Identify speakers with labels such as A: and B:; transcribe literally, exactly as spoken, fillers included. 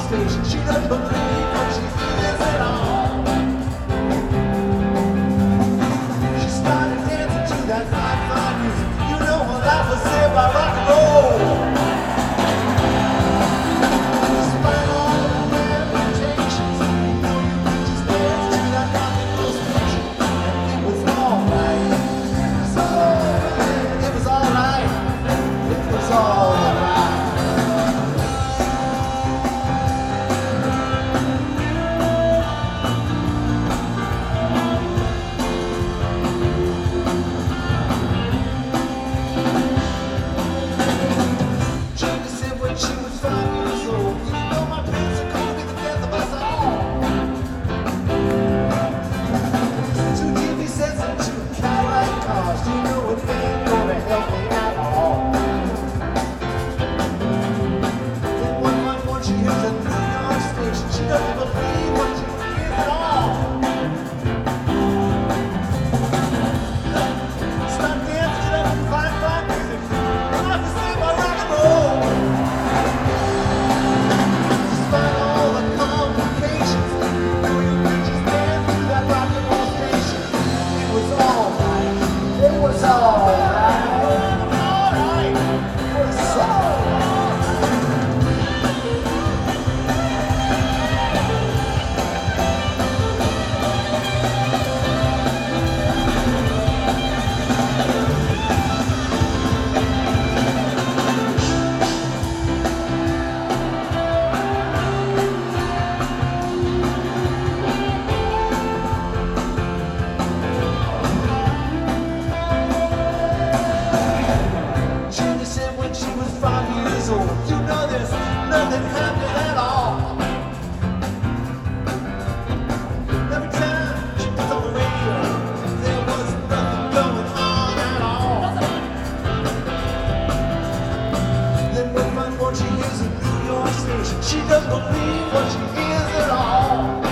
A: station. She doesn't believe what she hears at all. She started dancing to that fine, fine music. You know her life was saved by rock and roll. Despite all the lamentations, you know you could just dance to that rock and roll station. And it was alright. So it was alright. It was alright. Jane said when she was five years old, you know my parents had called me the death of us all. Two T V sets and two Cadillac cars, you know it ain't gonna help me at all. Then one night when she hears a New York station, she doesn't believe what she hears at all. Start dancing to that fine, fine music. I'm not to say my rock and roll. Despite all the complications, you know you could just dance to that rock and roll station. It was alright. It was alright. Alright. It was alright. Jenny said when she was five years old, you know there's nothing happening at all. Every time she was on the radio, there was nothing going on at all. Then one fine morning she hears a New York station. She doesn't believe what she hears at all.